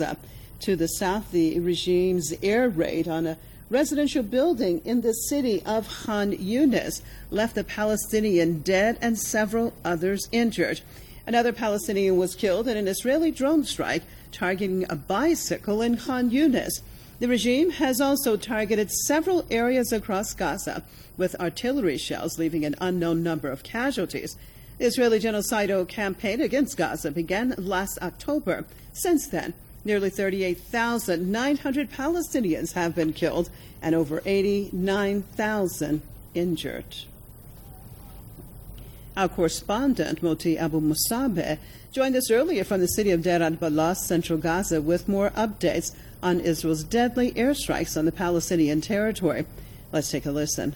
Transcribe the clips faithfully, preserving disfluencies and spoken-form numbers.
To the south, the regime's air raid on a residential building in the city of Khan Yunis left a Palestinian dead and several others injured. Another Palestinian was killed in an Israeli drone strike targeting a bicycle in Khan Yunis. The regime has also targeted several areas across Gaza with artillery shells, leaving an unknown number of casualties. The Israeli genocidal campaign against Gaza began last October. Since then, nearly thirty-eight thousand nine hundred Palestinians have been killed and over eighty-nine thousand injured. Our correspondent, Moti Abu Musabeh, joined us earlier from the city of Deir al-Balah, central Gaza, with more updates on Israel's deadly airstrikes on the Palestinian territory. Let's take a listen.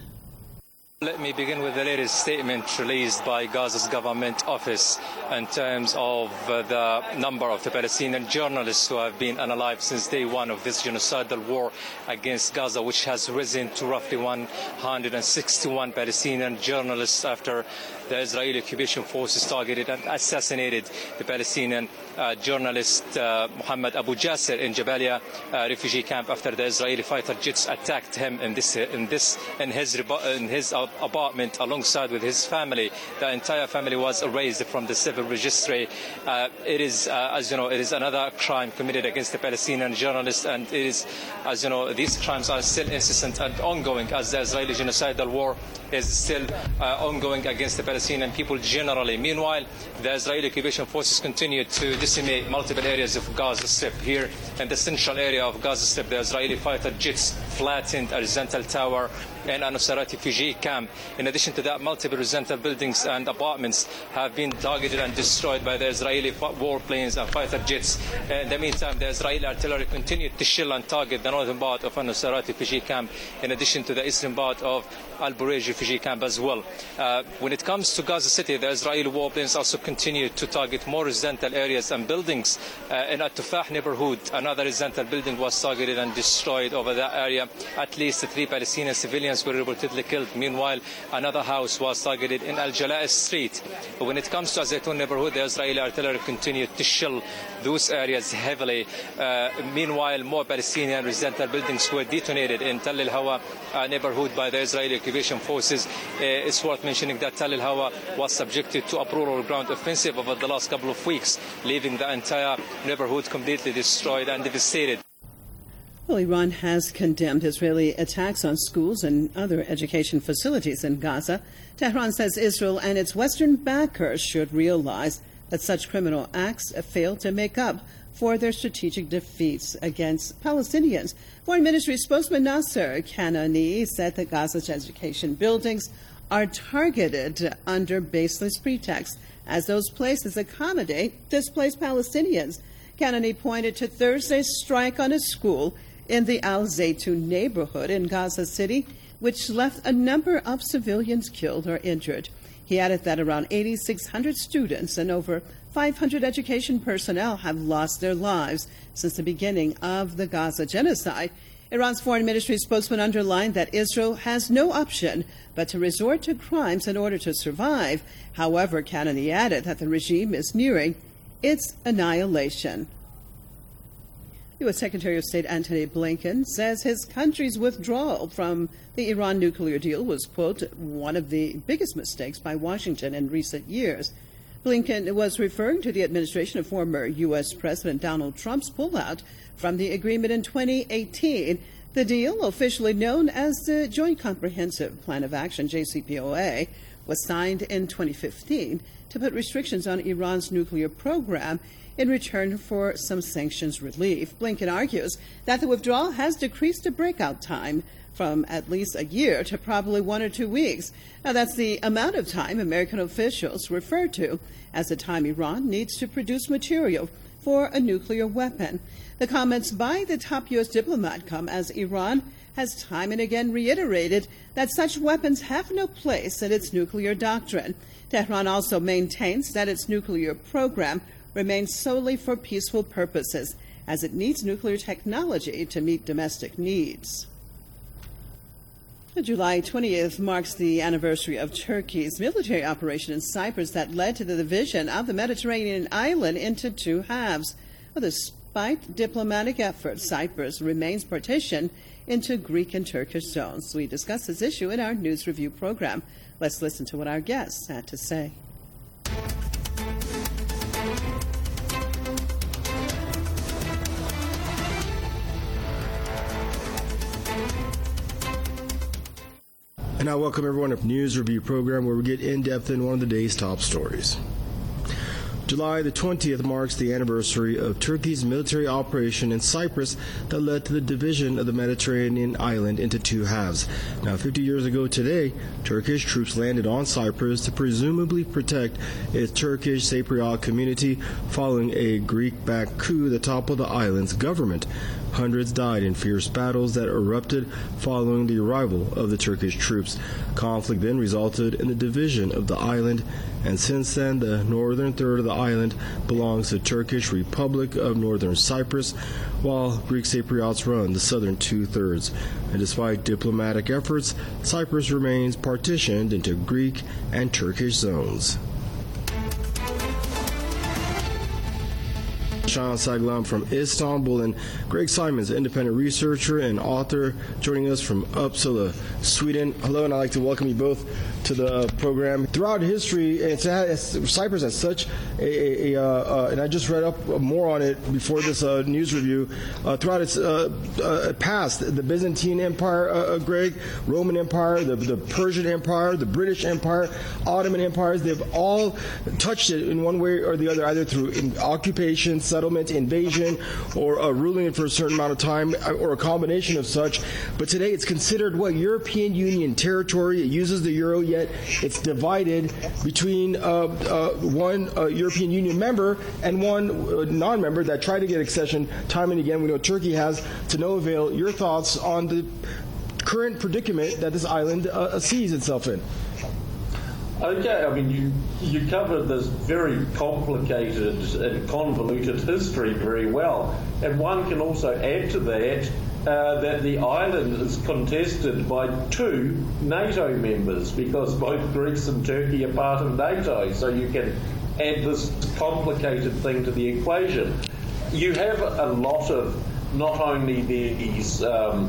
Let me begin with the latest statement released by Gaza's government office in terms of uh, the number of the Palestinian journalists who have been unalive since day one of this genocidal war against Gaza, which has risen to roughly one hundred sixty-one Palestinian journalists after the Israeli occupation forces targeted and assassinated the Palestinian uh, journalist uh, Muhammad Abu Jasser in Jabalia uh, refugee camp after the Israeli fighter jets attacked him in this in this in his in his uh, apartment alongside with his family. The entire family was erased from the civil registry. Uh, it is, uh, as you know, it is another crime committed against the Palestinian journalists, and it is, as you know, these crimes are still incessant and ongoing as the Israeli genocidal war is still uh, ongoing against the Palestinian people generally. Meanwhile, the Israeli occupation forces continue to decimate multiple areas of Gaza Strip. Here in the central area of Gaza Strip, the Israeli fighter jets flattened a rental tower in a Nusayrat refugee camp. In addition to that, multiple residential buildings and apartments have been targeted and destroyed by the Israeli warplanes and fighter jets. In the meantime, the Israeli artillery continued to shell and target the northern part of a Nusayrat refugee camp, in addition to the eastern part of Al-Bureij refugee camp as well. Uh, when it comes to Gaza City, the Israeli warplanes also continue to target more residential areas and buildings. Uh, in At-Tufah neighborhood, another residential building was targeted and destroyed over that area. At least three Palestinian civilians were reportedly killed. Meanwhile, another house was targeted in Al-Jalaa Street. When it comes to Zaytun neighborhood, the Israeli artillery continued to shell those areas heavily. Uh, meanwhile, more Palestinian residential buildings were detonated in Tal al-Hawa uh, neighborhood by the Israeli occupation forces. Uh, it's worth mentioning that Tal al-Hawa was subjected to a brutal ground offensive over the last couple of weeks, leaving the entire neighborhood completely destroyed and devastated. Well, Iran has condemned Israeli attacks on schools and other education facilities in Gaza. Tehran says Israel and its Western backers should realize that such criminal acts fail to make up for their strategic defeats against Palestinians. Foreign Ministry spokesman Nasser Kanani said that Gaza's education buildings are targeted under baseless pretext, as those places accommodate displaced Palestinians. Kanani pointed to Thursday's strike on a school in the Al Zaytun neighborhood in Gaza City, which left a number of civilians killed or injured. He added that around eighty-six hundred students and over five hundred education personnel have lost their lives since the beginning of the Gaza genocide. Iran's foreign ministry spokesman underlined that Israel has no option but to resort to crimes in order to survive. However, Kanani added that the regime is nearing its annihilation. U S Secretary of State Antony Blinken says his country's withdrawal from the Iran nuclear deal was, quote, one of the biggest mistakes by Washington in recent years. Blinken was referring to the administration of former U S President Donald Trump's pullout from the agreement in twenty eighteen. The deal, officially known as the Joint Comprehensive Plan of Action, J C P O A, was signed in twenty fifteen to put restrictions on Iran's nuclear program in return for some sanctions relief. Blinken argues that the withdrawal has decreased the breakout time from at least a year to probably one or two weeks. Now, that's the amount of time American officials refer to as the time Iran needs to produce material for a nuclear weapon. The comments by the top U S diplomat come as Iran has time and again reiterated that such weapons have no place in its nuclear doctrine. Tehran also maintains that its nuclear program remains solely for peaceful purposes, as it needs nuclear technology to meet domestic needs. July twentieth marks the anniversary of Turkey's military operation in Cyprus that led to the division of the Mediterranean island into two halves. Well, this Despite diplomatic efforts, Cyprus remains partitioned into Greek and Turkish zones. We discuss this issue in our News Review program. Let's listen to what our guests had to say. And I welcome everyone to the News Review program, where we get in-depth in one of the day's top stories. July the twentieth marks the anniversary of Turkey's military operation in Cyprus that led to the division of the Mediterranean island into two halves. Now, fifty years ago today, Turkish troops landed on Cyprus to presumably protect its Turkish Cypriot community following a Greek-backed coup that toppled the island's government. Hundreds died in fierce battles that erupted following the arrival of the Turkish troops. Conflict then resulted in the division of the island, and since then the northern third of the island belongs to the Turkish Republic of Northern Cyprus, while Greek Cypriots run the southern two-thirds. And despite diplomatic efforts, Cyprus remains partitioned into Greek and Turkish zones. Sean Saglam from Istanbul, and Greg Simons, independent researcher and author, joining us from Uppsala, Sweden. Hello, and I'd like to welcome you both to the program. Throughout history, it's, it's, Cyprus has such a, a, a uh, and I just read up more on it before this uh, news review. Uh, throughout its uh, uh, past, the Byzantine Empire, uh, Greg, Roman Empire, the, the Persian Empire, the British Empire, Ottoman empires, they've all touched it in one way or the other, either through occupation, settlement, invasion, or uh, ruling it for a certain amount of time, or a combination of such. But today it's considered what European Union territory. It uses the euro, yet it's divided between uh, uh, one uh, European Union member and one uh, non-member that tried to get accession time and again. We know Turkey has to no avail. Your thoughts on the current predicament that this island uh, sees itself in? Okay, I mean, you you covered this very complicated and convoluted history very well. And one can also add to that uh, that the island is contested by two NATO members, because both Greece and Turkey are part of NATO. So you can add this complicated thing to the equation. You have a lot of not only these um,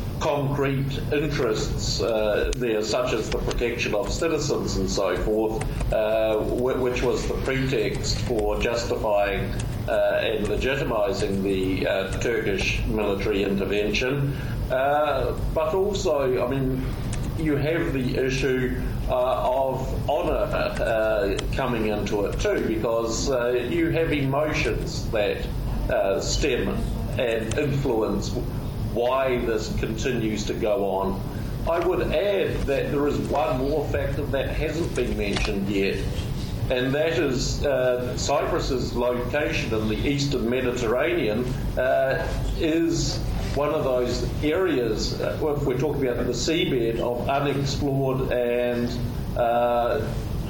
concrete interests uh, there, such as the protection of citizens and so forth, uh, which was the pretext for justifying uh, and legitimising the uh, Turkish military intervention. Uh, but also, I mean, you have the issue uh, of honour uh, coming into it too, because uh, you have emotions that uh, stem and influence why this continues to go on. I would add that there is one more factor that hasn't been mentioned yet, and that is uh, Cyprus's location in the eastern Mediterranean uh, is one of those areas, uh, if we're talking about the seabed, of unexplored and uh,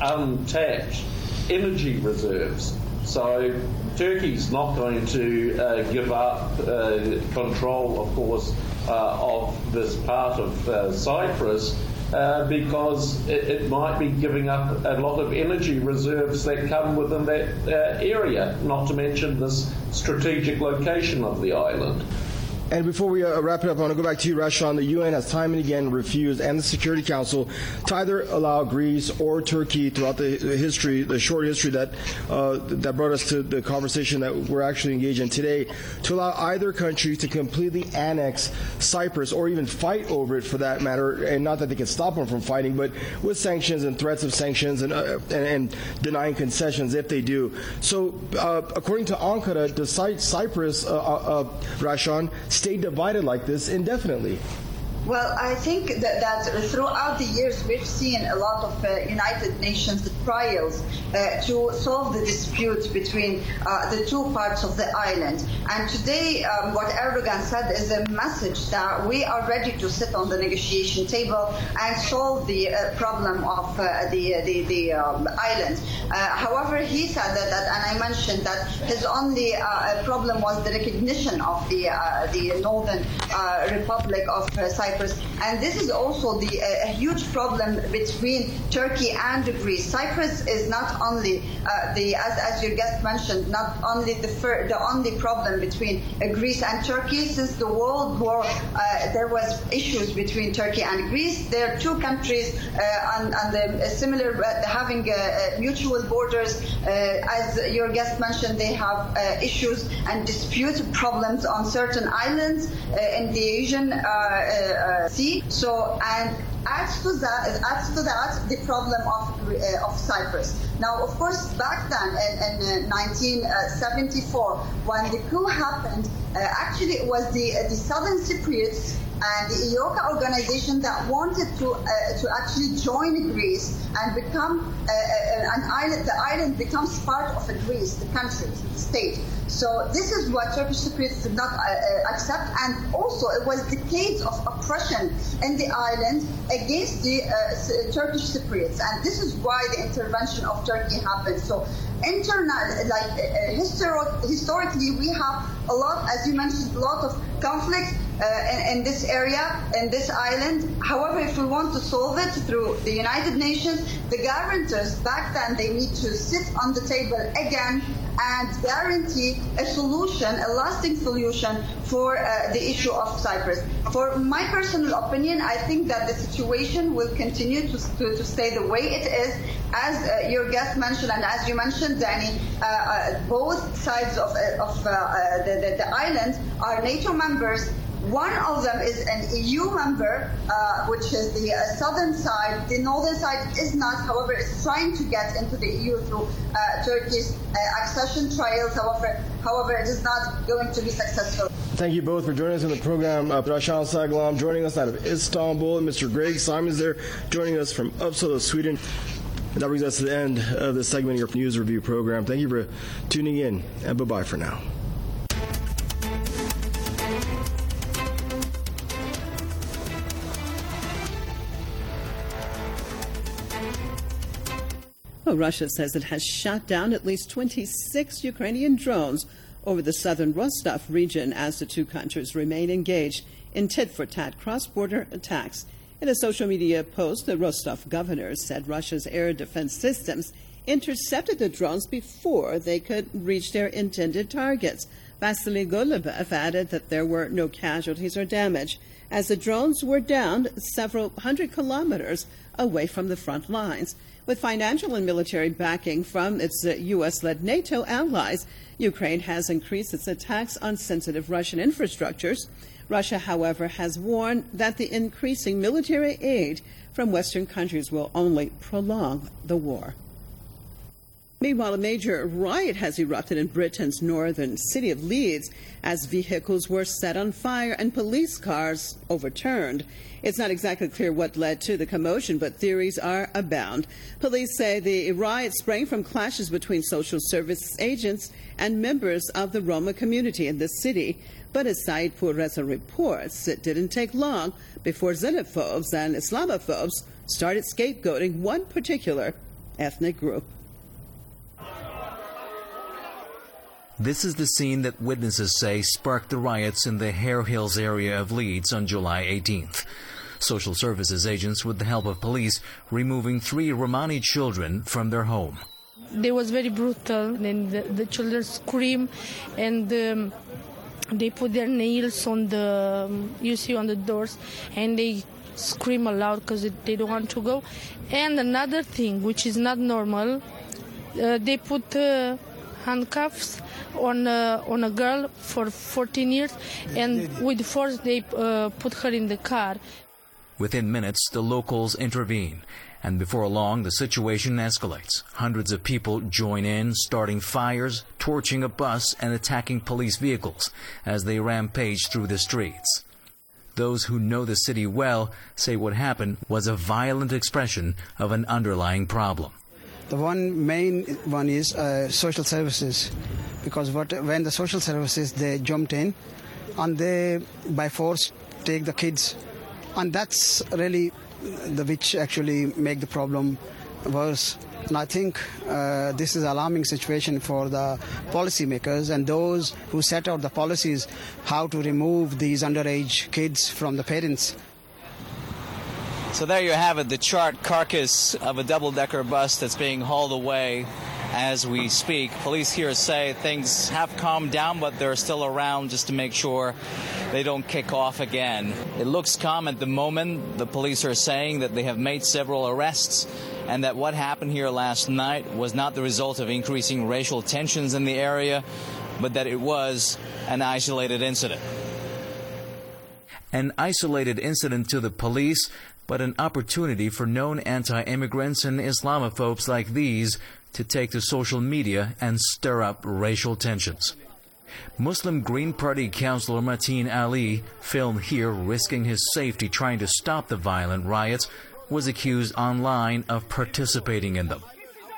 untapped energy reserves. So Turkey's not going to uh, give up uh, control, of course, uh, of this part of uh, Cyprus uh, because it, it might be giving up a lot of energy reserves that come within that uh, area, not to mention this strategic location of the island. And before we uh, wrap it up, I want to go back to you, Rashan. The U N has time and again refused, and the Security Council, to either allow Greece or Turkey throughout the history, the short history that uh, that brought us to the conversation that we're actually engaged in today, to allow either country to completely annex Cyprus or even fight over it, for that matter. And not that they can stop them from fighting, but with sanctions and threats of sanctions and uh, and, and denying concessions if they do. So, uh, according to Ankara, does Cyprus, uh, uh, Rashan, stay divided like this indefinitely? Well, I think that, that throughout the years we've seen a lot of uh, United Nations trials uh, to solve the disputes between uh, the two parts of the island. And today um, what Erdogan said is a message that we are ready to sit on the negotiation table and solve the uh, problem of uh, the, the, the um, island. Uh, however, he said that, that, and I mentioned that his only uh, problem was the recognition of the, uh, the Northern uh, Republic of uh, Cyprus Cyprus. And this is also the uh, a huge problem between Turkey and Greece. Cyprus is not only uh, the, as, as your guest mentioned, not only the fir- the only problem between uh, Greece and Turkey. Since the World War, uh, there was issues between Turkey and Greece. There are two countries uh, on, on the uh, similar, uh, having uh, uh, mutual borders. Uh, as your guest mentioned, they have uh, issues and dispute problems on certain islands uh, in the Asian uh, uh, Sea. So, and adds to that, adds to that the problem of uh, of Cyprus. Now, of course, back then in, in uh, nineteen seventy-four, when the coup happened, uh, actually it was the uh, the Southern Cypriots and the I O C A organization that wanted to uh, to actually join Greece and become uh, an island. The island becomes part of a Greece, the country, the state. So this is what Turkish Cypriots did not uh, accept, and also it was decades of oppression in the island against the uh, Turkish Cypriots, and this is why the intervention of Turkey happened. So, internal, like uh, histor- historically, we have a lot, as you mentioned, a lot of conflict uh, in, in this area, in this island. However, if we want to solve it through the United Nations, the guarantors back then, they need to sit on the table again and guarantee a solution, a lasting solution for uh, the issue of Cyprus. For my personal opinion, I think that the situation will continue to, to, to stay the way it is. As uh, your guest mentioned, and as you mentioned, Danny, uh, uh, both sides of, uh, of uh, uh, the, the, the island are NATO members. One of them is an E U member, uh, which is the uh, southern side. The northern side is not, however, is trying to get into the E U through uh, Turkey's uh, accession trials. However, however, it is not going to be successful. Thank you both for joining us in the program. Uh, Rashan Saglam joining us out of Istanbul, and Mister Greg Simons there joining us from Uppsala, Sweden. And that brings us to the end of this segment of your news review program. Thank you for tuning in, and bye-bye for now. Well, Russia says it has shot down at least twenty-six Ukrainian drones over the southern Rostov region as the two countries remain engaged in tit-for-tat cross-border attacks. In a social media post, the Rostov governor said Russia's air defense systems intercepted the drones before they could reach their intended targets. Vasily Golubev added that there were no casualties or damage, as the drones were downed several hundred kilometers away from the front lines. With financial and military backing from its uh, U S-led NATO allies, Ukraine has increased its attacks on sensitive Russian infrastructures. Russia, however, has warned that the increasing military aid from Western countries will only prolong the war. Meanwhile, a major riot has erupted in Britain's northern city of Leeds as vehicles were set on fire and police cars overturned. It's not exactly clear what led to the commotion, but theories are abound. Police say the riot sprang from clashes between social service agents and members of the Roma community in the city. But as Saidpur Reza reports, it didn't take long before xenophobes and Islamophobes started scapegoating one particular ethnic group. This is the scene that witnesses say sparked the riots in the Hare Hills area of Leeds on July eighteenth. Social services agents, with the help of police, removing three Romani children from their home. They was very brutal, and the, the children scream, and um, they put their nails on the, um, you see, on the doors, and they scream aloud because they don't want to go. And another thing, which is not normal, uh, they put uh, handcuffs on a, on a girl for fourteen years, and with force they uh, put her in the car. Within minutes, the locals intervene, and before long, the situation escalates. Hundreds of people join in, starting fires, torching a bus, and attacking police vehicles as they rampage through the streets. Those who know the city well say what happened was a violent expression of an underlying problem. The one main one is uh, social services, because what, when the social services, they jumped in and they by force take the kids, and that's really the which actually make the problem worse. And I think uh, this is an alarming situation for the policymakers and those who set out the policies how to remove these underage kids from the parents. So there you have it, the charred carcass of a double-decker bus that's being hauled away as we speak. Police here say things have calmed down, but they're still around just to make sure they don't kick off again. It looks calm at the moment. The police are saying that they have made several arrests and that what happened here last night was not the result of increasing racial tensions in the area, but that it was an isolated incident. An isolated incident to the police, but an opportunity for known anti-immigrants and Islamophobes like these to take to social media and stir up racial tensions. Muslim Green Party councillor Mateen Ali, filmed here risking his safety trying to stop the violent riots, was accused online of participating in them.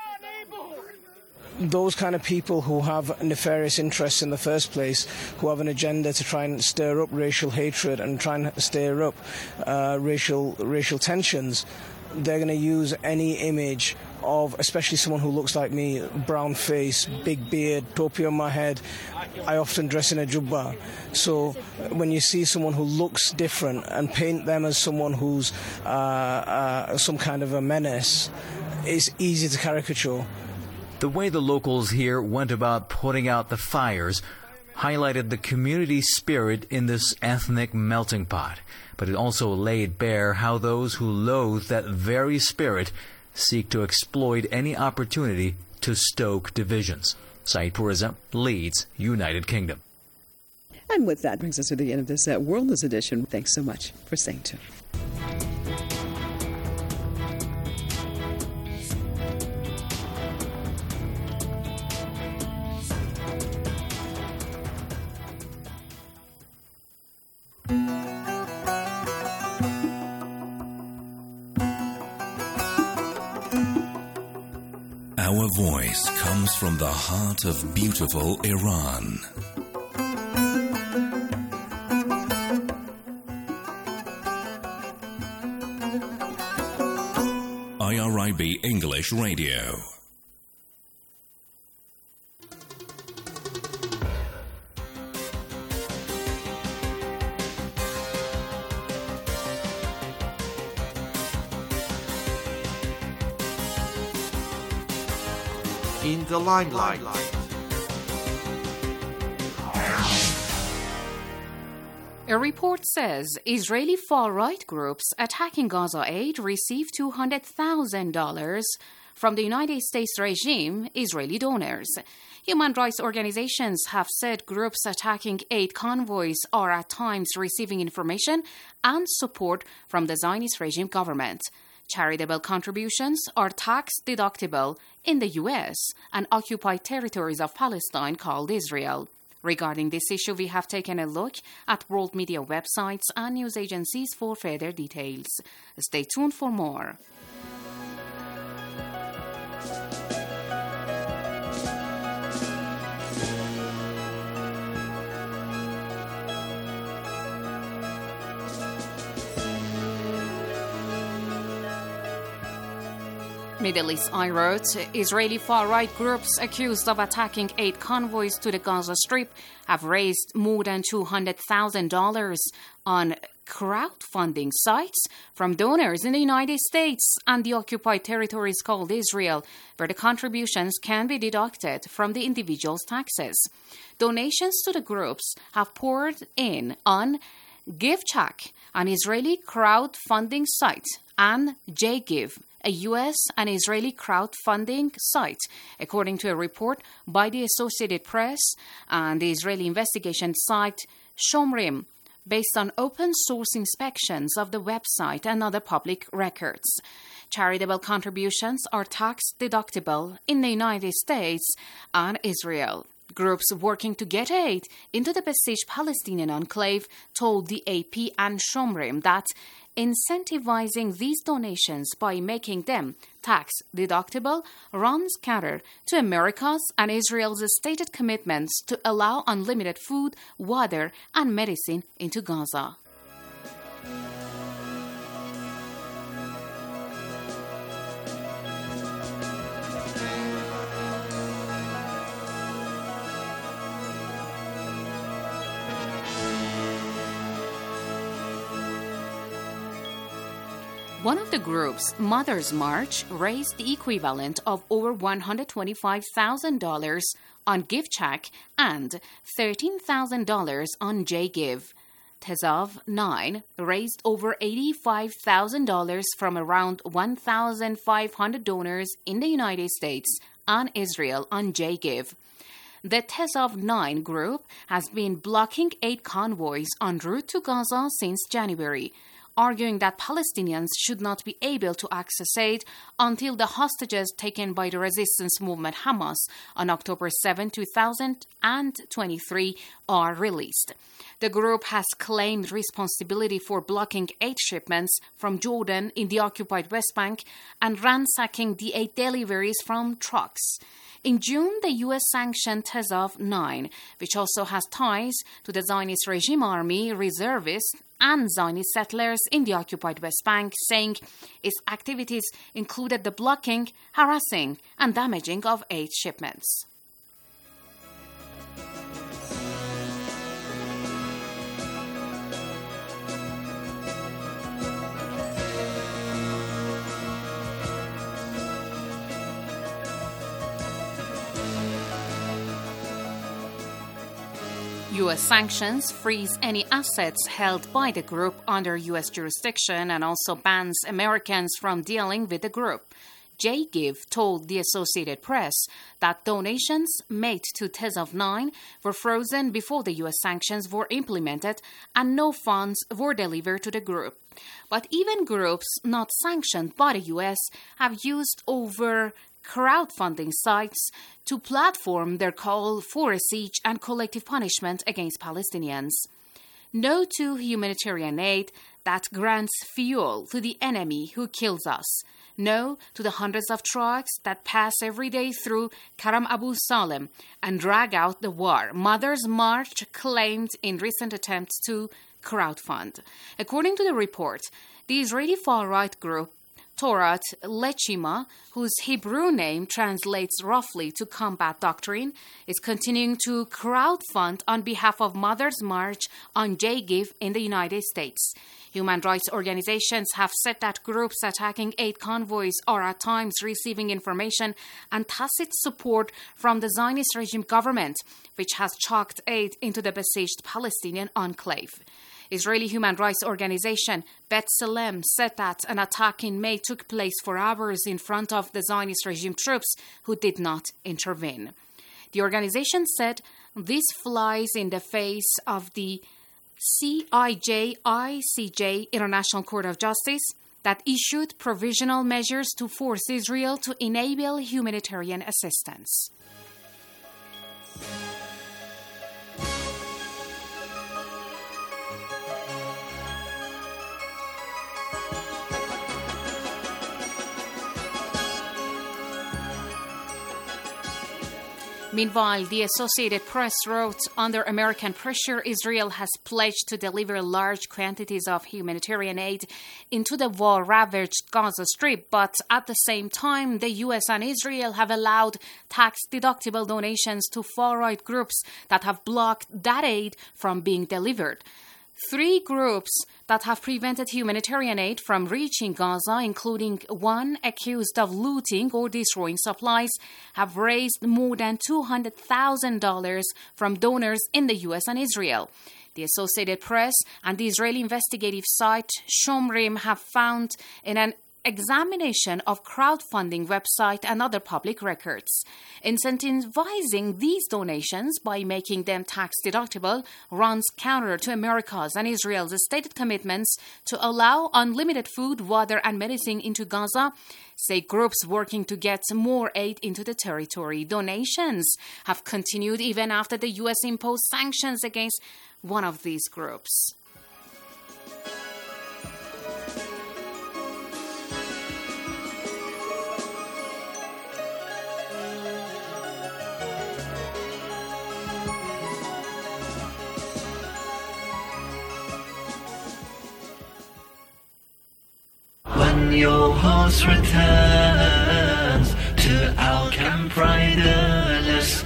Those kind of people who have nefarious interests in the first place, who have an agenda to try and stir up racial hatred and try and stir up uh, racial racial tensions, they're going to use any image of, especially someone who looks like me, brown face, big beard, topi on my head. I often dress in a jubba. So when you see someone who looks different and paint them as someone who's uh, uh, some kind of a menace, it's easy to caricature. The way the locals here went about putting out the fires highlighted the community spirit in this ethnic melting pot, but it also laid bare how those who loathe that very spirit seek to exploit any opportunity to stoke divisions. Saeed Puriza, Leeds, United Kingdom. And with that brings us to the end of this uh, World News edition. Thanks so much for staying tuned. Our voice comes from the heart of beautiful Iran. I R I B English Radio. In the limelight. A report says Israeli far-right groups attacking Gaza aid received two hundred thousand dollars from the United States regime Israeli donors. Human rights organizations have said groups attacking aid convoys are at times receiving information and support from the Zionist regime government. Charitable contributions are tax-deductible in the U S and occupied territories of Palestine called Israel. Regarding this issue, we have taken a look at world media websites and news agencies for further details. Stay tuned for more. Middle East Eye wrote, Israeli far-right groups accused of attacking aid convoys to the Gaza Strip have raised more than two hundred thousand dollars on crowdfunding sites from donors in the United States and the occupied territories called Israel, where the contributions can be deducted from the individual's taxes. Donations to the groups have poured in on GiveCheck, an Israeli crowdfunding site, and JGive, a U S and Israeli crowdfunding site, according to a report by the Associated Press and the Israeli investigation site Shomrim, based on open-source inspections of the website and other public records. Charitable contributions are tax-deductible in the United States and Israel. Groups working to get aid into the besieged Palestinian enclave told the A P and Shomrim that incentivizing these donations by making them tax-deductible runs counter to America's and Israel's stated commitments to allow unlimited food, water, and medicine into Gaza. One of the groups, Mother's March, raised the equivalent of over one hundred twenty-five thousand dollars on GiveCheck and thirteen thousand dollars on JGive. Tezov nine raised over eighty-five thousand dollars from around one thousand five hundred donors in the United States and Israel on JGive. The Tezov nine group has been blocking aid convoys en route to Gaza since January, arguing that Palestinians should not be able to access aid until the hostages taken by the resistance movement Hamas on October seventh, two thousand twenty-three are released. The group has claimed responsibility for blocking aid shipments from Jordan in the occupied West Bank and ransacking the aid deliveries from trucks. In June, the U S sanctioned Tezov nine, which also has ties to the Zionist regime army, reservists, and Zionist settlers in the occupied West Bank, saying its activities included the blocking, harassing, and damaging of aid shipments. U S sanctions freeze any assets held by the group under U S jurisdiction and also bans Americans from dealing with the group. JGive told the Associated Press that donations made to Tezov nine were frozen before the U S sanctions were implemented and no funds were delivered to the group. But even groups not sanctioned by the U S have used over crowdfunding sites to platform their call for a siege and collective punishment against Palestinians. No to humanitarian aid that grants fuel to the enemy who kills us. No to the hundreds of trucks that pass every day through Karam Abu Salem and drag out the war, Mother's March claimed in recent attempts to crowdfund. According to the report, the Israeli far-right group Torat Lechima, whose Hebrew name translates roughly to combat doctrine, is continuing to crowdfund on behalf of Mother's March on JGive in the United States. Human rights organizations have said that groups attacking aid convoys are at times receiving information and tacit support from the Zionist regime government, which has chucked aid into the besieged Palestinian enclave. Israeli human rights organization B'Tselem said that an attack in May took place for hours in front of the Zionist regime troops who did not intervene. The organization said this flies in the face of the C I J I C J International Court of Justice that issued provisional measures to force Israel to enable humanitarian assistance. Meanwhile, the Associated Press wrote, under American pressure, Israel has pledged to deliver large quantities of humanitarian aid into the war-ravaged Gaza Strip, but at the same time, the U S and Israel have allowed tax-deductible donations to far-right groups that have blocked that aid from being delivered. Three groups that have prevented humanitarian aid from reaching Gaza, including one accused of looting or destroying supplies, have raised more than two hundred thousand dollars from donors in the U S and Israel. The Associated Press and the Israeli investigative site Shomrim have found in an examination of crowdfunding website and other public records. Incentivizing these donations by making them tax-deductible runs counter to America's and Israel's stated commitments to allow unlimited food, water, and medicine into Gaza, say groups working to get more aid into the territory. Donations have continued even after the U S imposed sanctions against one of these groups. When your horse returns to our camp riderless,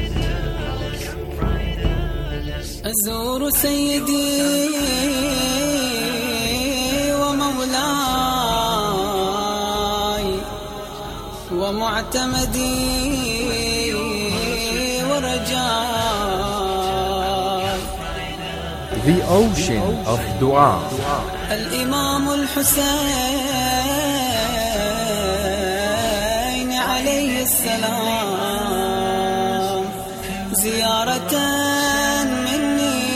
أزور سيدي ومولاي معتمدي ورجاي. The Ocean of Dua. الإمام الحسين عليه السلام زيارة مني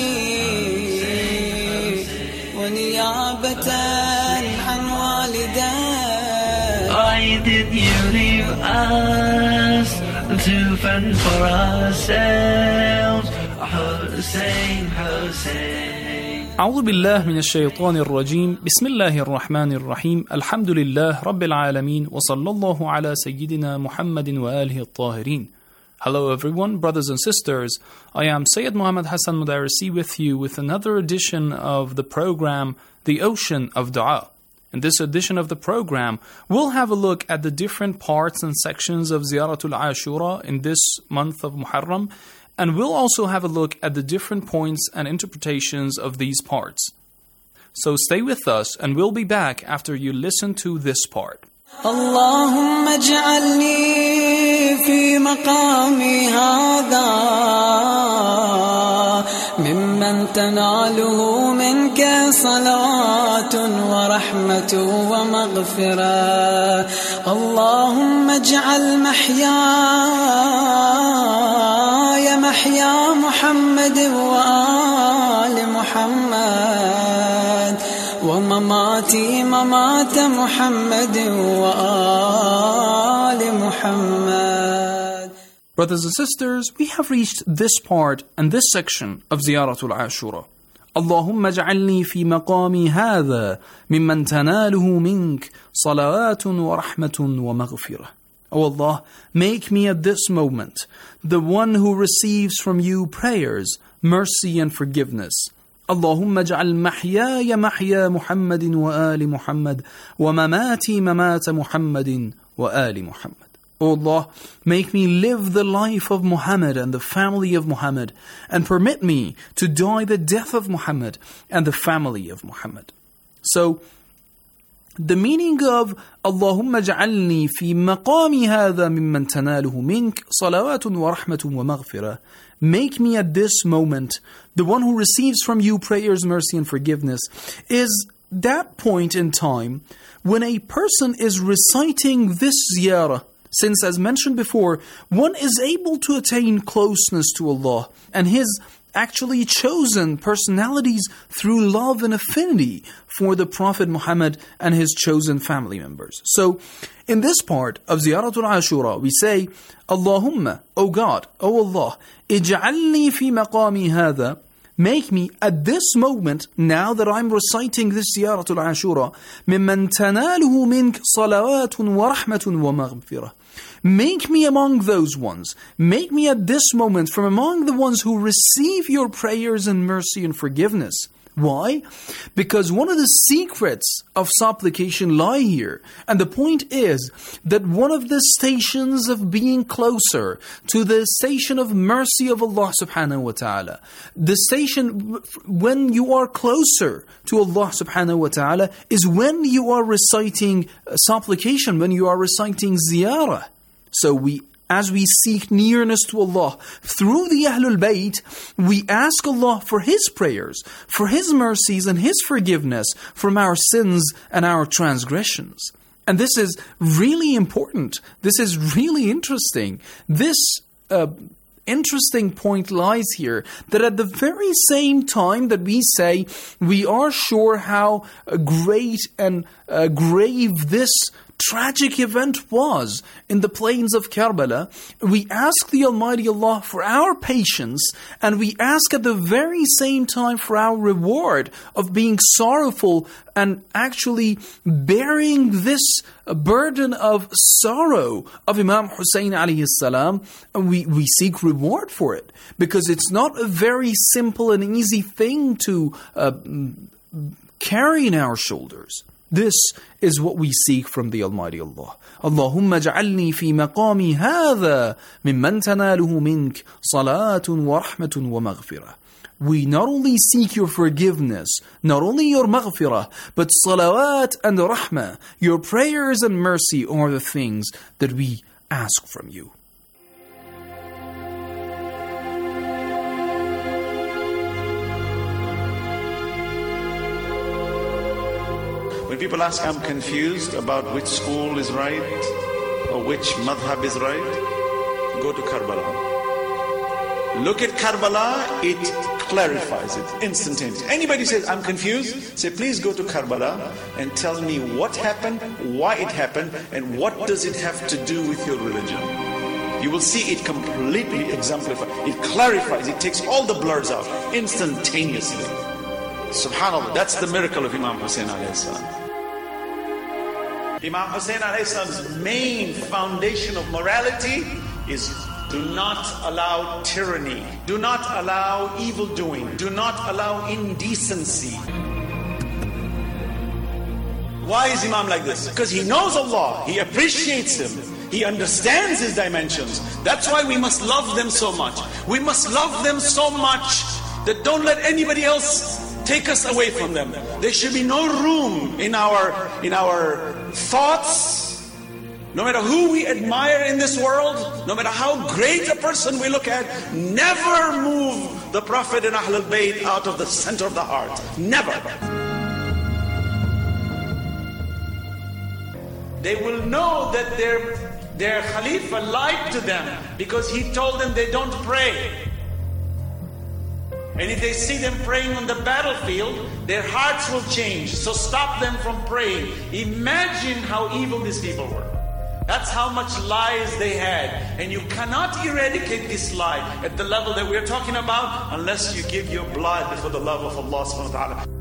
ونيابة عن والدي. Why did you leave us to fend for ourselves? Hussein, Hussein. أعوذ بالله من الشيطان الرجيم. بسم الله الرحمن الرحيم. الحمد لله رب العالمين وصلى الله على سيدنا محمد وآله الطاهرين. Hello everyone, brothers and sisters. I am Sayyid Muhammad Hassan Mudarisi with you with another edition of the program The Ocean of Dua. In this edition of the program, we'll have a look at the different parts and sections of Ziyaratul Ashura in this month of Muharram, and we'll also have a look at the different points and interpretations of these parts. So stay with us, and we'll be back after you listen to this part. اللهم اجعلني في مقامي هذا ممن تناله منك صلاة ورحمة ومغفرة. اللهم اجعل محياي محيا محمد وآل محمد ومماتي ممات محمد وآل محمد. Brothers and sisters, we have reached this part and this section of Ziyaratul Ashura. اللهم اجعلني في مقامي هذا ممن تناله منك صلوات ورحمة ومغفرة. O Allah, make me at this moment the one who receives from you prayers, mercy and forgiveness. اللهم اجعل محياي محيا محمد وآل محمد ومماتي ممات محمد وآل محمد. O Allah, make me live the life of Muhammad and the family of Muhammad, and permit me to die the death of Muhammad and the family of Muhammad. So, the meaning of اللهم اجعلني في مقامي هذا ممن تناله منك صلوات ورحمة ومغفرة. Make me at this moment the one who receives from you prayers, mercy and forgiveness, is that point in time when a person is reciting this ziyarah. Since, as mentioned before, one is able to attain closeness to Allah and His actually chosen personalities through love and affinity for the Prophet Muhammad and his chosen family members. So, in this part of Ziyaratul Ashura, we say, Allahumma, O God, O Allah, ij'alni fi maqami hadha, make me at this moment, now that I'm reciting this Ziyaratul Ashura, mimman tanaluhu mink salawatun wa rahmatun wa maghfirah. Make me among those ones. Make me at this moment from among the ones who receive your prayers and mercy and forgiveness. Why? Because one of the secrets of supplication lie here. And the point is that one of the stations of being closer to the station of mercy of Allah subhanahu wa ta'ala, the station when you are closer to Allah subhanahu wa ta'ala, is when you are reciting supplication, when you are reciting ziyarah. So we As we seek nearness to Allah through the Ahlul Bayt, we ask Allah for His prayers, for His mercies and His forgiveness from our sins and our transgressions. And this is really important. This is really interesting. This uh, interesting point lies here, that at the very same time that we say we are sure how great and uh, grave this tragic event was in the plains of Karbala, we ask the Almighty Allah for our patience, and we ask at the very same time for our reward of being sorrowful and actually bearing this burden of sorrow of Imam Hussein alayhi salam. And we, we seek reward for it, because it's not a very simple and easy thing to uh, carry in our shoulders. This is what we seek from the Almighty Allah. Allahumma ja'alni fi maqami hadha mimman tanaluhu mink salatun wa rahmatun wa maghfirah. We not only seek your forgiveness, not only your maghfirah, but salawat and rahmah, your prayers and mercy are the things that we ask from you. When people ask, I'm confused about which school is right or which madhab is right, go to Karbala. Look at Karbala, it clarifies it instantaneously. Anybody says, I'm confused, say, please go to Karbala and tell me what happened, why it happened, and what does it have to do with your religion. You will see it completely exemplified. It clarifies, it takes all the blurs out instantaneously. Subhanallah, that's the miracle of Imam Hussein alayhi salam. Imam Hussein alayhi salam's main foundation of morality is do not allow tyranny, do not allow evildoing, do not allow indecency. Why is Imam like this? Because he knows Allah, he appreciates Him, he understands His dimensions. That's why we must love them so much. We must love them so much that don't let anybody else take us away from them. There should be no room in our in our thoughts. No matter who we admire in this world, no matter how great a person we look at, never move the Prophet and Ahlul Bayt out of the center of the heart. Never. They will know that their their Khalifa lied to them because he told them they don't pray. And if they see them praying on the battlefield, their hearts will change. So stop them from praying. Imagine how evil these people were. That's how much lies they had. And you cannot eradicate this lie at the level that we're talking about unless you give your blood for the love of Allah subhanahu wa ta'ala.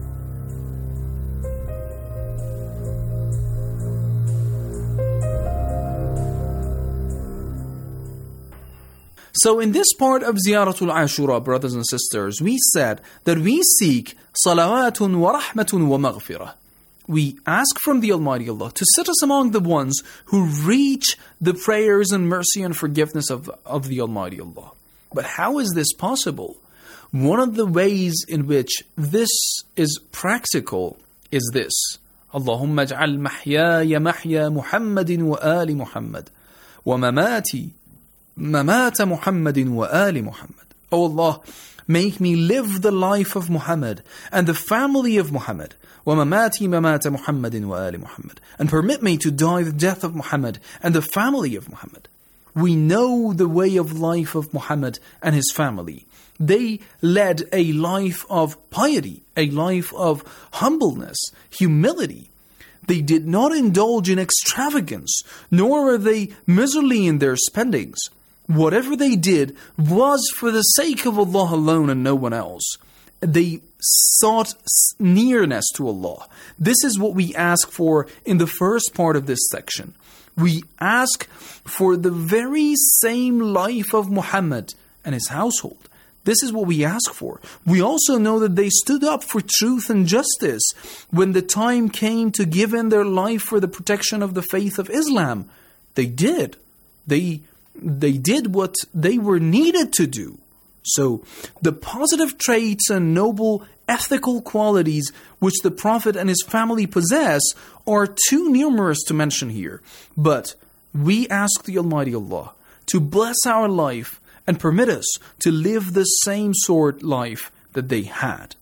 So in this part of Ziyaratul Ashura, brothers and sisters, we said that we seek salawatun wa rahmatun wa maghfirah. We ask from the Almighty Allah to sit us among the ones who reach the prayers and mercy and forgiveness of, of the Almighty Allah. But how is this possible? One of the ways in which this is practical is this. Allahumma ij'al mahyaya mahya Muhammadin wa ali Muhammad wa mamati mamata Muhammadin wa ali Muhammad. O Allah, make me live the life of Muhammad and the family of Muhammad. وَمَمَاتِي مَمَاتَ مُحَمَّدٍ وَآلِ مُحَمَّدٍ. And permit me to die the death of Muhammad and the family of Muhammad. We know the way of life of Muhammad and his family. They led a life of piety, a life of humbleness, humility. They did not indulge in extravagance, nor were they miserly in their spendings. Whatever they did was for the sake of Allah alone and no one else. They sought nearness to Allah. This is what we ask for in the first part of this section. We ask for the very same life of Muhammad and his household. This is what we ask for. We also know that they stood up for truth and justice when the time came to give in their life for the protection of the faith of Islam. They did. They, they did what they were needed to do. So, the positive traits and noble ethical qualities which the Prophet and his family possess are too numerous to mention here. But we ask the Almighty Allah to bless our life and permit us to live the same sort life that they had.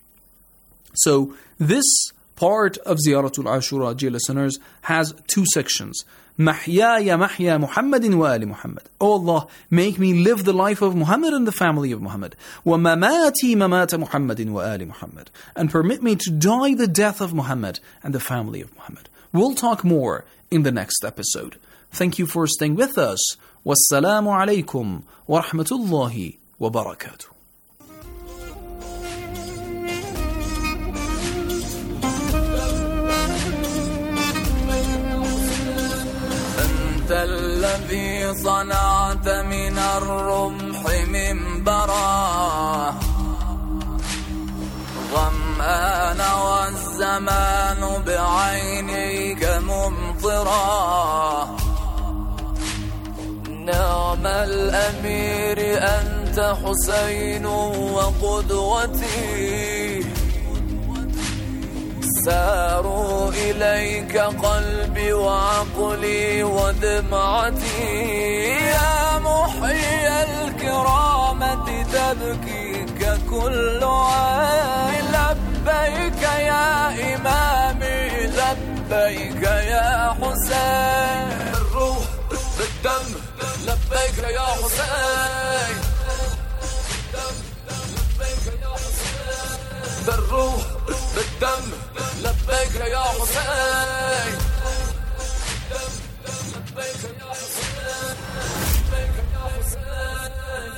So, this part of Ziyaratul Ashura, dear listeners, has two sections. Mahyaya mahya Muhammadin wa ali Muhammad. O Allah, make me live the life of Muhammad and the family of Muhammad. Wa mamati mamata Muhammadin wa ali Muhammad. And permit me to die the death of Muhammad and the family of Muhammad. We'll talk more in the next episode. Thank you for staying with us. Wassalamu alaikum wa rahmatullahi wa barakatuh. الذي صنعت من الرمح منبرا ظمآن والزمان بعينيك ممطرا نعم الأمير أنت حسين وقدوتي ساروا إليك قلبي وعقلي ودمعتي يا محيي الكرامة تبكيك كل عين لبيك يا إمامي لبيك يا حسين بالروح بالدم لبيك يا حسين بالروح بالدم لبيك يا حسين لبيك يا حسين لبيك يا حسين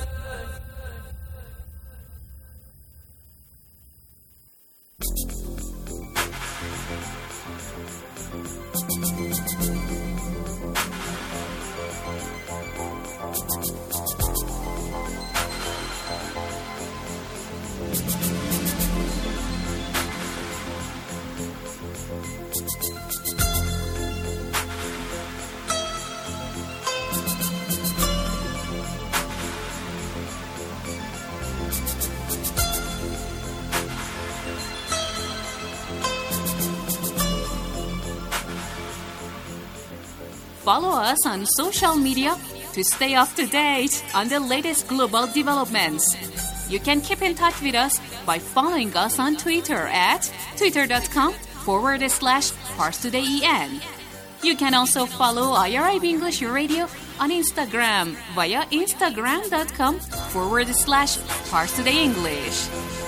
Follow us on social media to stay up to date on the latest global developments. You can keep in touch with us by following us on Twitter at twitter.com forward slash ParsTodayEN. You can also follow I R I B English Radio on Instagram via instagram.com forward slash ParsTodayEnglish.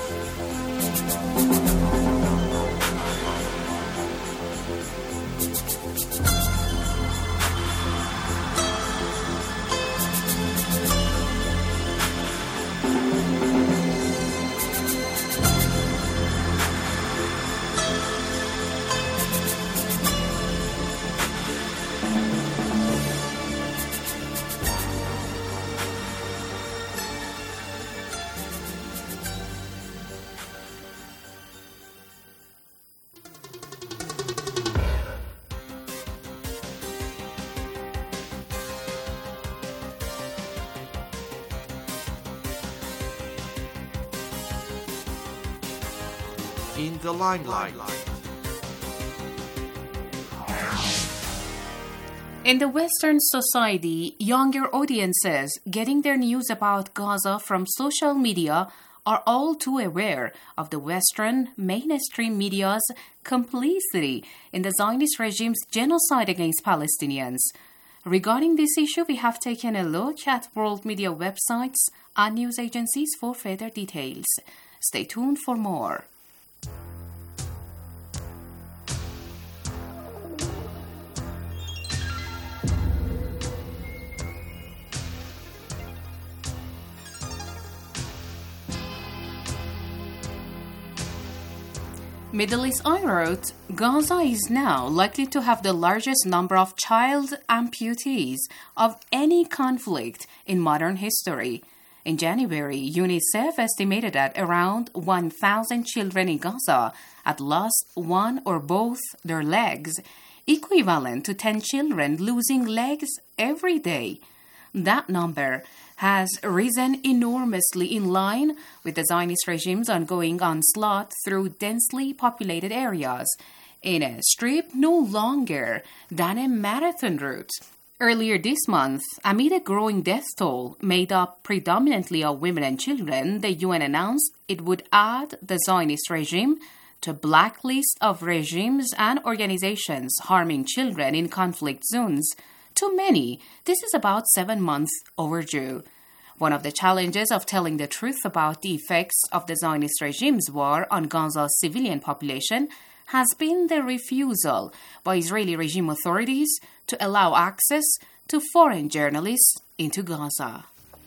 In the limelight. In the Western society, younger audiences getting their news about Gaza from social media are all too aware of the Western mainstream media's complicity in the Zionist regime's genocide against Palestinians. Regarding this issue, we have taken a look at world media websites and news agencies for further details. Stay tuned for more. Middle East Eye wrote, Gaza is now likely to have the largest number of child amputees of any conflict in modern history. In January, UNICEF estimated that around one thousand children in Gaza had lost one or both their legs, equivalent to ten children losing legs every day. That number has risen enormously in line with the Zionist regime's ongoing onslaught through densely populated areas in a strip no longer than a marathon route. Earlier this month, amid a growing death toll made up predominantly of women and children, the U N announced it would add the Zionist regime to blacklist of regimes and organizations harming children in conflict zones. To many, this is about seven months overdue. One of the challenges of telling the truth about the effects of the Zionist regime's war on Gaza's civilian population has been the refusal by Israeli regime authorities to allow access to foreign journalists into Gaza.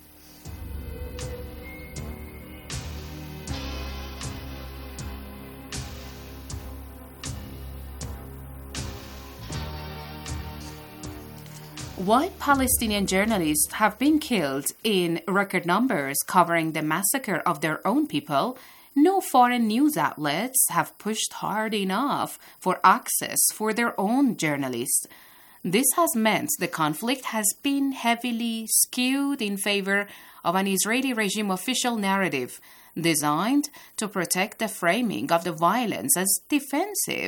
While Palestinian journalists have been killed in record numbers covering the massacre of their own people, no foreign news outlets have pushed hard enough for access for their own journalists. This has meant the conflict has been heavily skewed in favor of an Israeli regime official narrative designed to protect the framing of the violence as defensive.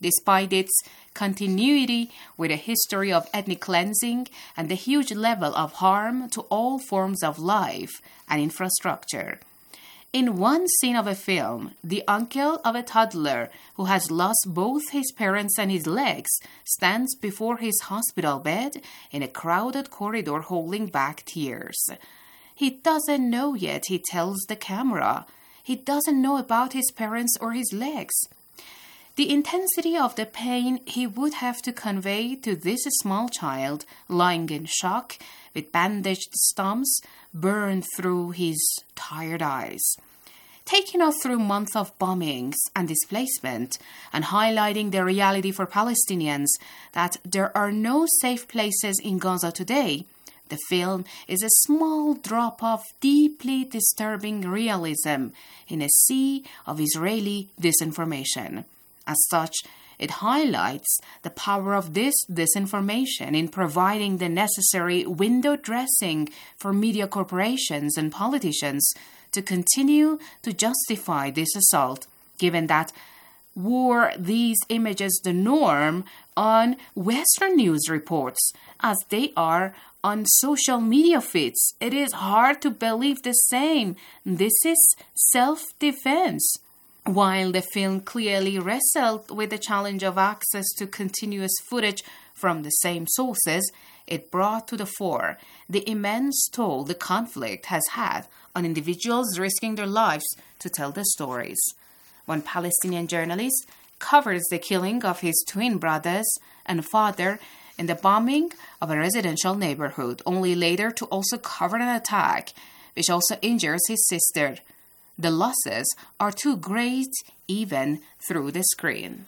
despite its continuity with a history of ethnic cleansing and the huge level of harm to all forms of life and infrastructure. In one scene of a film, the uncle of a toddler who has lost both his parents and his legs stands before his hospital bed in a crowded corridor holding back tears. He doesn't know yet, he tells the camera. He doesn't know about his parents or his legs. The intensity of the pain he would have to convey to this small child lying in shock with bandaged stumps burned through his tired eyes. Taking us through months of bombings and displacement and highlighting the reality for Palestinians that there are no safe places in Gaza today, the film is a small drop of deeply disturbing realism in a sea of Israeli disinformation. As such, it highlights the power of this disinformation in providing the necessary window dressing for media corporations and politicians to continue to justify this assault, given that were these images the norm on Western news reports as they are on social media feeds. It is hard to believe the same. This is self-defense. While the film clearly wrestled with the challenge of access to continuous footage from the same sources, it brought to the fore the immense toll the conflict has had on individuals risking their lives to tell the stories. One Palestinian journalist covers the killing of his twin brothers and father in the bombing of a residential neighborhood, only later to also cover an attack which also injures his sister. The losses are too great even through the screen.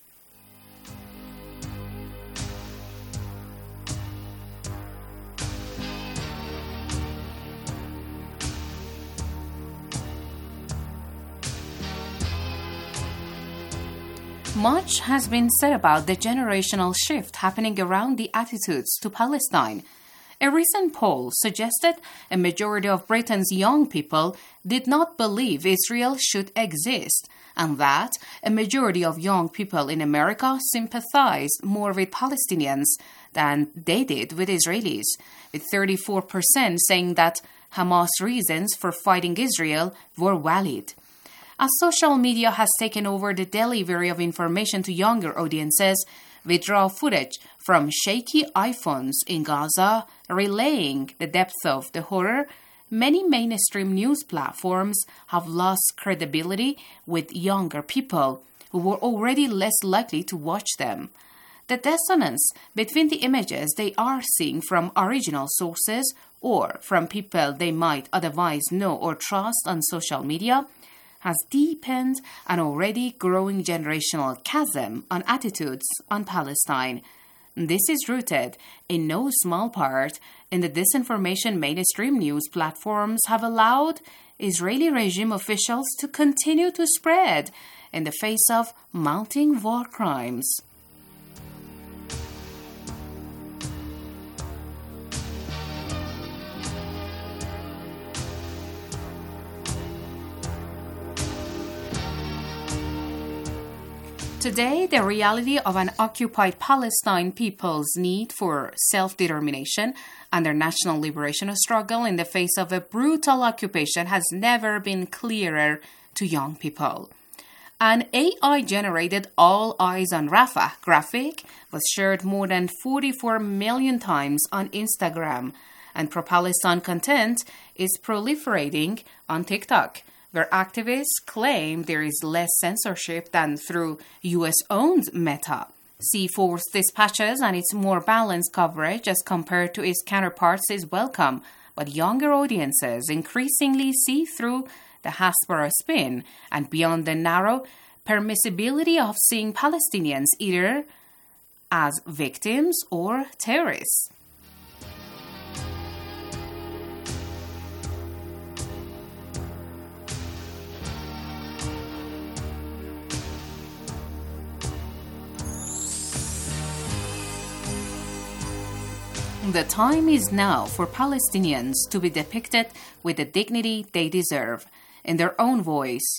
Much has been said about the generational shift happening around the attitudes to Palestine. A recent poll suggested a majority of Britain's young people did not believe Israel should exist, and that a majority of young people in America sympathized more with Palestinians than they did with Israelis, with thirty-four percent saying that Hamas' reasons for fighting Israel were valid. As social media has taken over the delivery of information to younger audiences, with raw footage from shaky iPhones in Gaza relaying the depth of the horror, many mainstream news platforms have lost credibility with younger people who were already less likely to watch them. The dissonance between the images they are seeing from original sources or from people they might otherwise know or trust on social media has deepened an already growing generational chasm on attitudes on Palestine. This is rooted in no small part in the disinformation mainstream news platforms have allowed Israeli regime officials to continue to spread in the face of mounting war crimes. Today, the reality of an occupied Palestine people's need for self-determination and their national liberation struggle in the face of a brutal occupation has never been clearer to young people. An A I-generated All Eyes on Rafah graphic was shared more than forty-four million times on Instagram, and pro-Palestine content is proliferating on TikTok, where activists claim there is less censorship than through U S-owned Meta. C four's dispatches and its more balanced coverage as compared to its counterparts is welcome, but younger audiences increasingly see through the Hasbara spin and beyond the narrow permissibility of seeing Palestinians either as victims or terrorists. The time is now for Palestinians to be depicted with the dignity they deserve, in their own voice,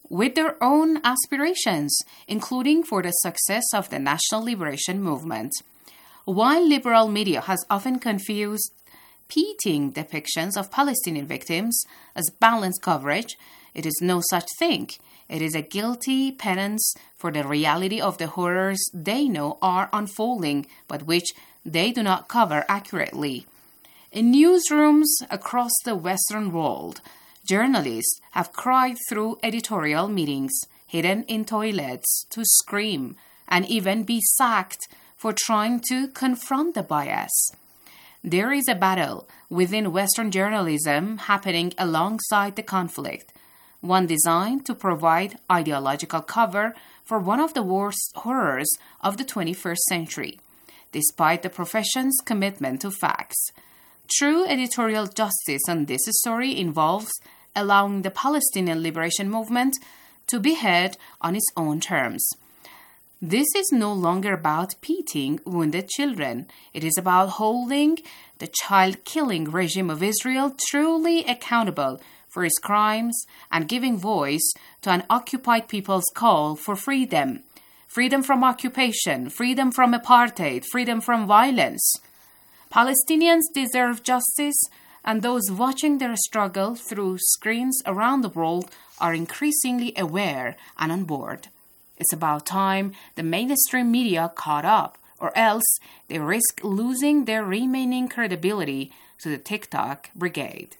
with their own aspirations, including for the success of the national liberation movement. While liberal media has often confused repeating depictions of Palestinian victims as balanced coverage, it is no such thing. It is a guilty penance for the reality of the horrors they know are unfolding, but which they do not cover accurately. In newsrooms across the Western world, journalists have cried through editorial meetings, hidden in toilets to scream, and even be sacked for trying to confront the bias. There is a battle within Western journalism happening alongside the conflict, one designed to provide ideological cover for one of the worst horrors of the twenty-first century, despite the profession's commitment to facts. True editorial justice on this story involves allowing the Palestinian liberation movement to be heard on its own terms. This is no longer about pitying wounded children. It is about holding the child-killing regime of Israel truly accountable for its crimes and giving voice to an occupied people's call for freedom. Freedom from occupation, freedom from apartheid, freedom from violence. Palestinians deserve justice, and those watching their struggle through screens around the world are increasingly aware and on board. It's about time the mainstream media caught up, or else they risk losing their remaining credibility to the TikTok brigade.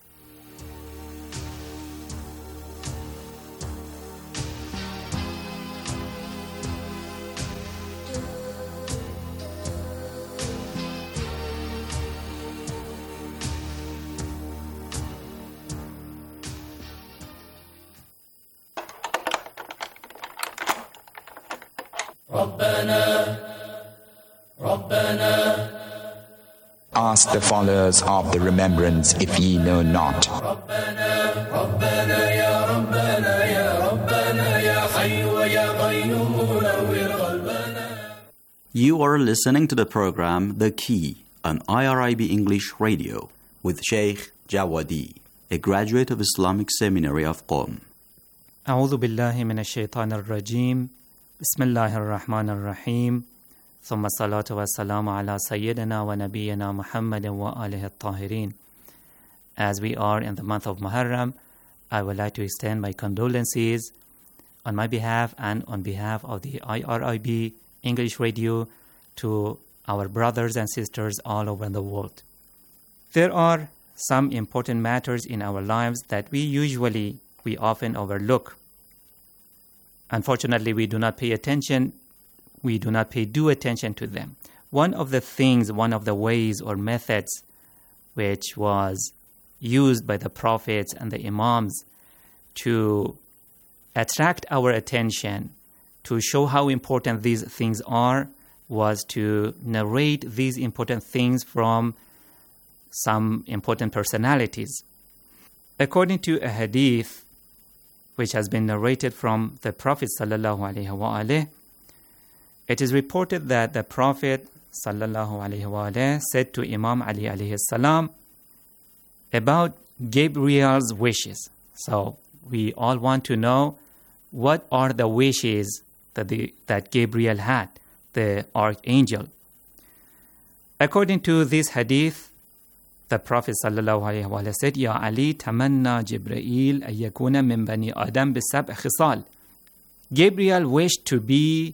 Ask the followers of the remembrance if ye know not. You are listening to the program The Key on I R I B English Radio with Sheikh Jawadi, a graduate of Islamic Seminary of Qom. أعوذ بالله من الشيطان الرجيم بسم الله الرحمن الرحيم ثم الصلاة والسلام على سيدنا ونبينا محمد وآله الطاهرين. As we are in the month of Muharram, I would like to extend my condolences on my behalf and on behalf of the I R I B English Radio to our brothers and sisters all over the world. There are some important matters in our lives that we usually, we often overlook. Unfortunately, we do not pay attention, we do not pay due attention to them. One of the things, one of the ways or methods which was used by the prophets and the imams to attract our attention, to show how important these things are, was to narrate these important things from some important personalities. According to a hadith which has been narrated from the Prophet sallallahu alaihi wasallam, it is reported that the Prophet sallallahu alaihi wasallam said to Imam Ali alayhi salam about Gabriel's wishes. So we all want to know what are the wishes that the, that Gabriel had, the archangel. According to this hadith, the Prophet sallallahu alaihi wasallam said, "Ya Ali, tamanna Jibreel an yakuna min bani Adam bi sab'i khisal." Gabriel wished to be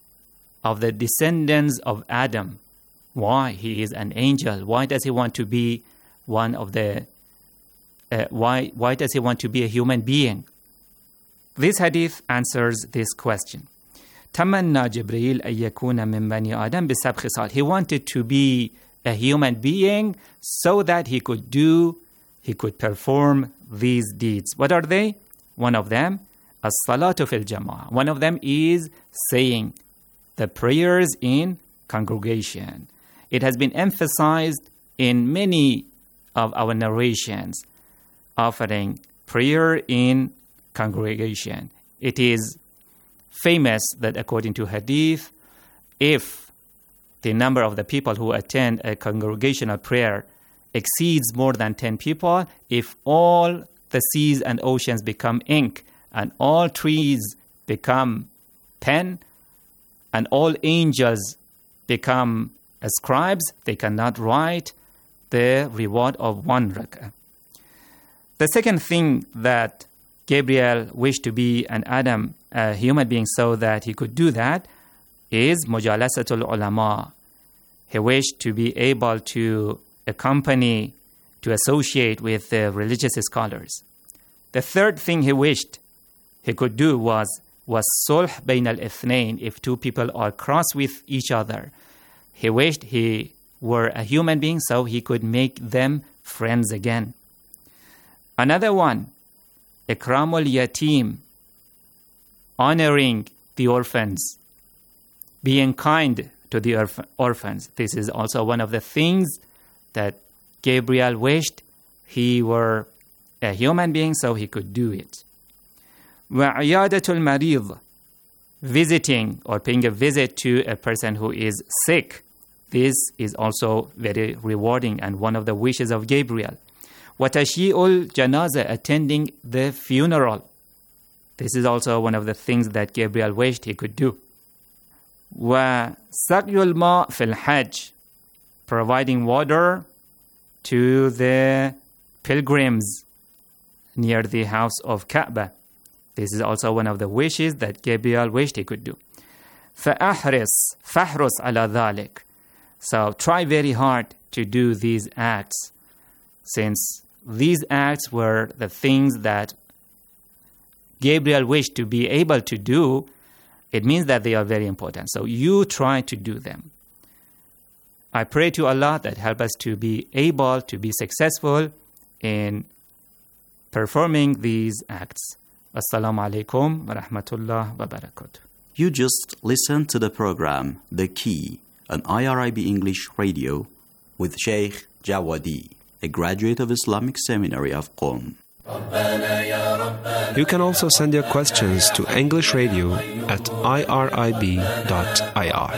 of the descendants of Adam. Why? He is an angel. Why does he want to be one of the? Uh, why? Why does he want to be a human being? This hadith answers this question. Tamanna Jibreel an yakuna min bani Adam bi sab'i khisal. He wanted to be a human being so that he could do, he could perform these deeds. What are they? One of them, as-salatu fil jama'ah. One of them is saying the prayers in congregation. It has been emphasized in many of our narrations, offering prayer in congregation. It is famous that according to hadith, if the number of the people who attend a congregational prayer exceeds more than ten people, if all the seas and oceans become ink and all trees become pen, and all angels become scribes, they cannot write the reward of one rak'ah. The second thing that Gabriel wished to be an Adam, a human being, so that he could do that, is mujalasatul ulama. He wished to be able to accompany, to associate with the religious scholars. The third thing he wished he could do was was sulh bayn al-ithnain. If two people are cross with each other, he wished he were a human being so he could make them friends again. Another one, ikramul yatim, honoring the orphans, being kind to the orph- orphans. This is also one of the things that Gabriel wished he were a human being so he could do it. وَعِيَادَةُ الْمَرِيضِ, visiting or paying a visit to a person who is sick. This is also very rewarding and one of the wishes of Gabriel. وَتَشْيِئُ الْجَنَازَةِ, attending the funeral. This is also one of the things that Gabriel wished he could do. وَسَقْيُ الْمَاءِ فِي الْحَجِّ, providing water to the pilgrims near the house of Kaaba. This is also one of the wishes that Gabriel wished he could do. فَأَحْرِصْ فَحْرُصْ عَلَى ذَلِكَ, so try very hard to do these acts, since these acts were the things that Gabriel wished to be able to do. It means that they are very important. So you try to do them. I pray to Allah that help us to be able to be successful in performing these acts. Assalamu alaikum wa rahmatullah wa barakatuh. You just listened to the program The Key on I R I B English Radio with Sheikh Jawadi, a graduate of Islamic Seminary of Qom. You can also send your questions to English Radio at I R I B dot I R.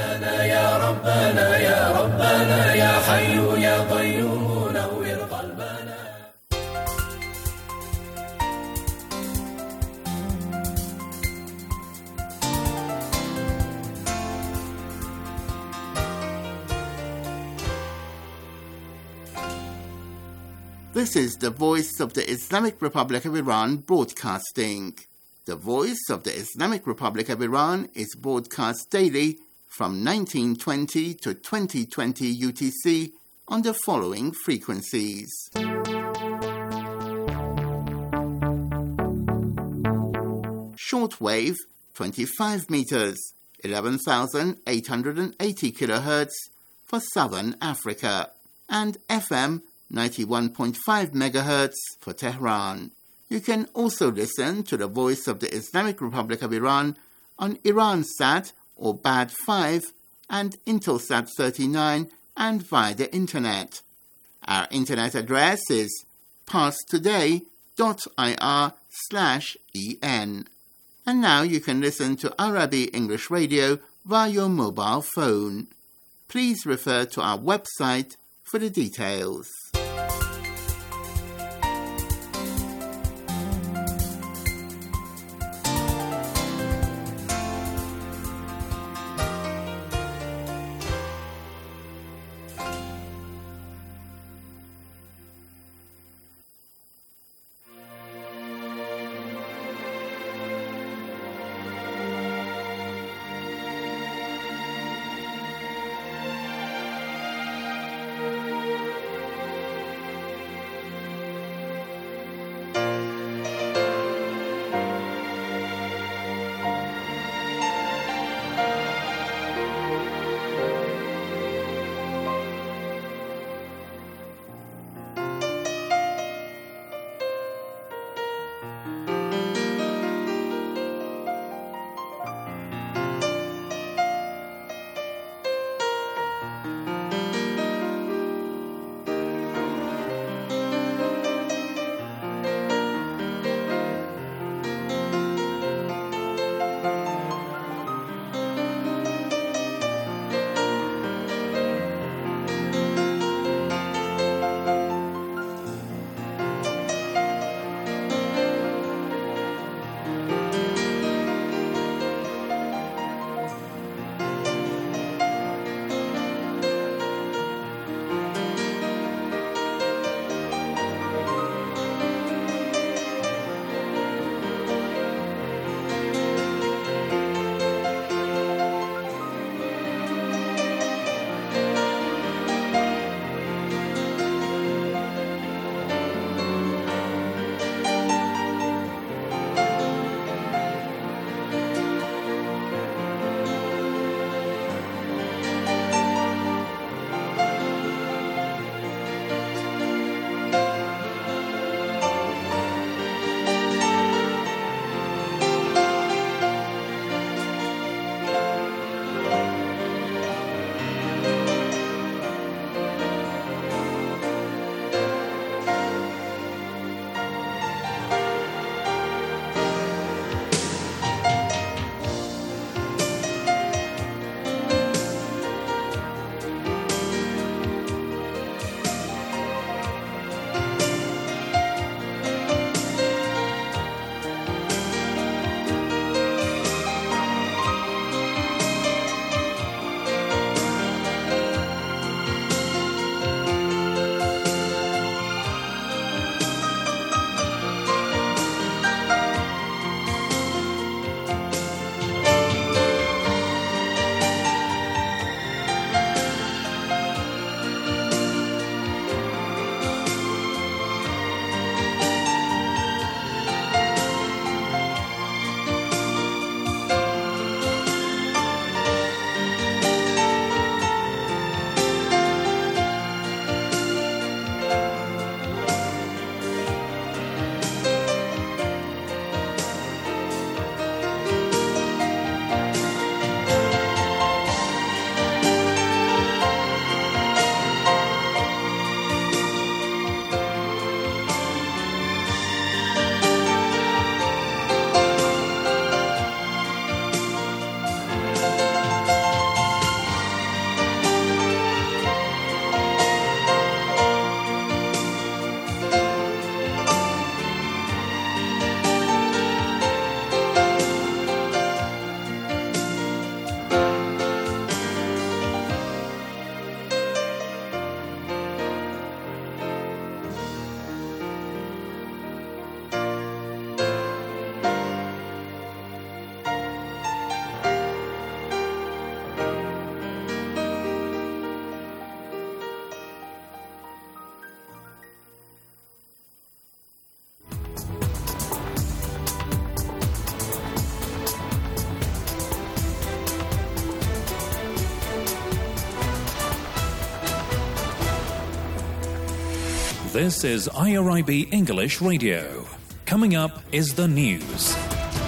This is the Voice of the Islamic Republic of Iran broadcasting. The Voice of the Islamic Republic of Iran is broadcast daily from nineteen twenty to twenty twenty U T C on the following frequencies. Shortwave, twenty-five meters, eleven thousand eight hundred eighty kilohertz for Southern Africa, and F M ninety-one point five megahertz for Tehran. You can also listen to the Voice of the Islamic Republic of Iran on Iransat or B A D five and Intelsat thirty-nine and via the Internet. Our Internet address is parstoday dot I R slash E N. And now you can listen to Arabic English Radio via your mobile phone. Please refer to our website for the details. This is I R I B English Radio. Coming up is the news.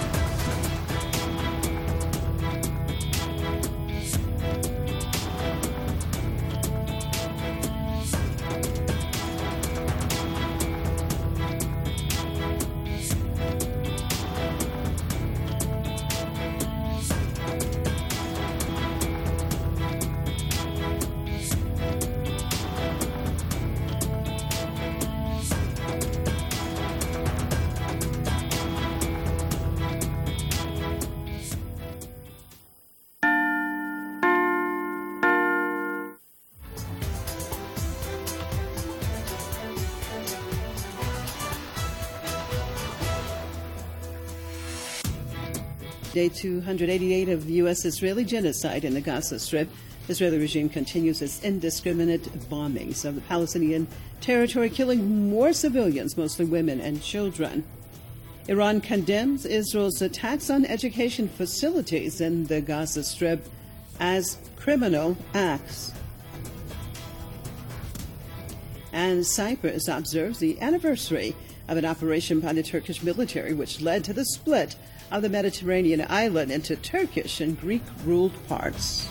Day two hundred eighty-eight of U S Israeli genocide in the Gaza Strip. The Israeli regime continues its indiscriminate bombings of the Palestinian territory, killing more civilians, mostly women and children. Iran condemns Israel's attacks on education facilities in the Gaza Strip as criminal acts. And Cyprus observes the anniversary of an operation by the Turkish military which led to the split of the Mediterranean island into Turkish and Greek-ruled parts.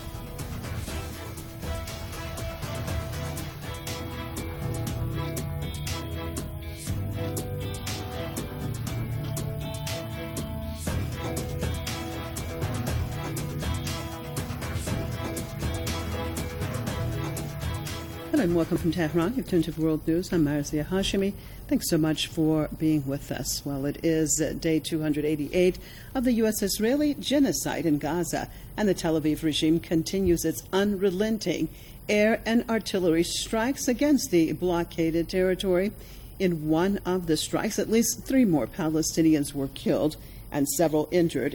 Hello and welcome from Tehran. You've tuned to World News. I'm Marzia Hashemi. Thanks so much for being with us. Well, it is day two hundred eighty-eight of the U S Israeli genocide in Gaza, and the Tel Aviv regime continues its unrelenting air and artillery strikes against the blockaded territory. In one of the strikes, at least three more Palestinians were killed and several injured